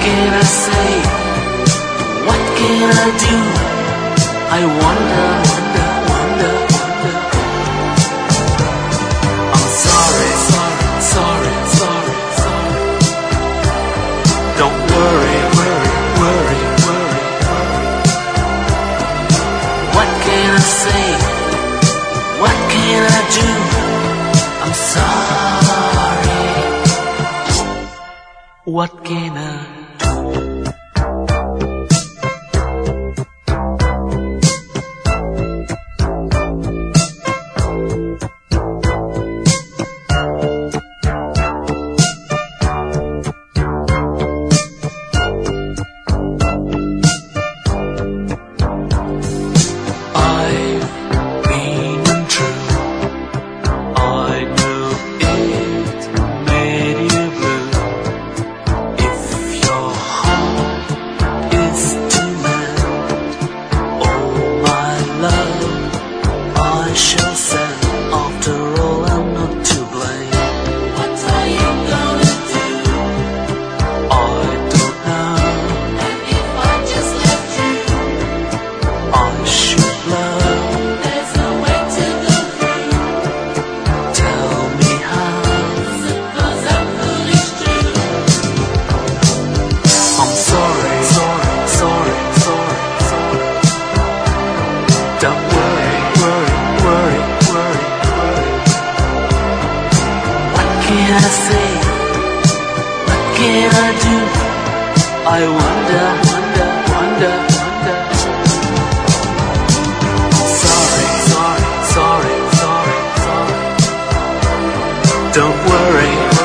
can I say? What can I do? I wonder, wonder, wonder, wonder. I'm sorry, sorry, sorry, sorry, sorry. Don't worry, worry, worry, worry, worry. What can I say? What can I do? I'm sorry. What can I do? Don't worry, worry, worry, worry, worry. What can I say? What can I do? I wonder, wonder, wonder, wonder. Sorry, sorry, sorry, sorry, sorry. Don't worry.